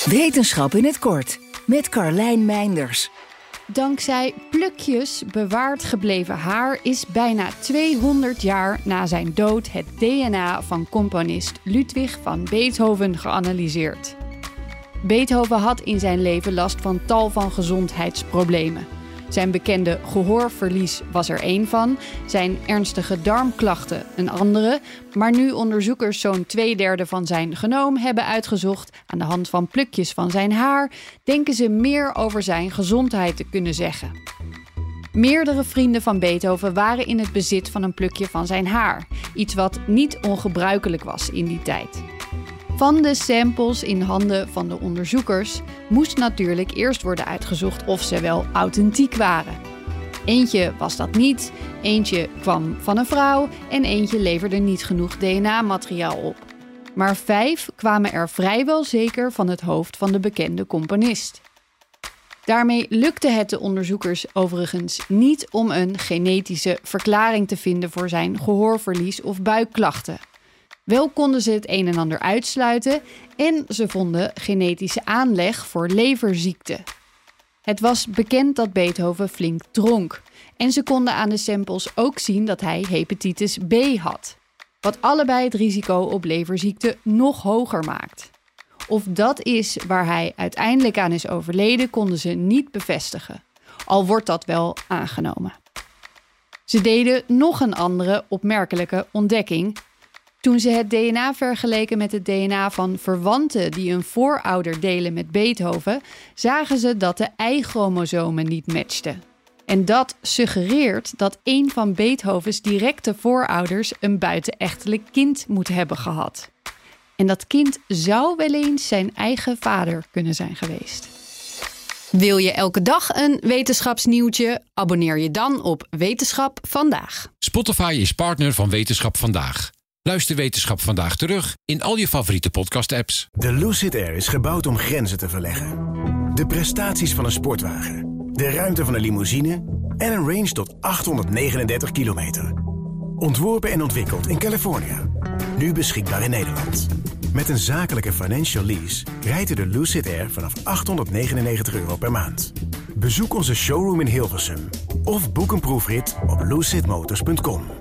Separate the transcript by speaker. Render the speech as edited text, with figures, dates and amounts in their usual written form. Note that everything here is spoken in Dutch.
Speaker 1: Wetenschap in het kort met Carlijn Meinders.
Speaker 2: Dankzij plukjes bewaard gebleven haar is bijna 200 jaar na zijn dood het DNA van componist Ludwig van Beethoven geanalyseerd. Beethoven had in zijn leven last van tal van gezondheidsproblemen. Zijn bekende gehoorverlies was er één van, zijn ernstige darmklachten een andere. Maar nu onderzoekers zo'n 2/3 van zijn genoom hebben uitgezocht aan de hand van plukjes van zijn haar, denken ze meer over zijn gezondheid te kunnen zeggen. Meerdere vrienden van Beethoven waren in het bezit van een plukje van zijn haar. Iets wat niet ongebruikelijk was in die tijd. Van de samples in handen van de onderzoekers moest natuurlijk eerst worden uitgezocht of ze wel authentiek waren. Eentje was dat niet, eentje kwam van een vrouw en eentje leverde niet genoeg DNA-materiaal op. Maar 5 kwamen er vrijwel zeker van het hoofd van de bekende componist. Daarmee lukte het de onderzoekers overigens niet om een genetische verklaring te vinden voor zijn gehoorverlies of buikklachten. Wel konden ze het een en ander uitsluiten en ze vonden genetische aanleg voor leverziekten. Het was bekend dat Beethoven flink dronk en ze konden aan de samples ook zien dat hij hepatitis B had, wat allebei het risico op leverziekte nog hoger maakt. Of dat is waar hij uiteindelijk aan is overleden, konden ze niet bevestigen, al wordt dat wel aangenomen. Ze deden nog een andere opmerkelijke ontdekking. Toen ze het DNA vergeleken met het DNA van verwanten die een voorouder delen met Beethoven, zagen ze dat de Y-chromosomen niet matchten. En dat suggereert dat een van Beethovens directe voorouders een buitenechtelijk kind moet hebben gehad. En dat kind zou wel eens zijn eigen vader kunnen zijn geweest. Wil je elke dag een wetenschapsnieuwtje? Abonneer je dan op Wetenschap Vandaag.
Speaker 3: Spotify is partner van Wetenschap Vandaag. Luister Wetenschap Vandaag terug in al je favoriete podcast-apps.
Speaker 4: De Lucid Air is gebouwd om grenzen te verleggen. De prestaties van een sportwagen, de ruimte van een limousine en een range tot 839 kilometer. Ontworpen en ontwikkeld in Californië. Nu beschikbaar in Nederland. Met een zakelijke financial lease rijdt u de Lucid Air vanaf €899 per maand. Bezoek onze showroom in Hilversum of boek een proefrit op lucidmotors.com.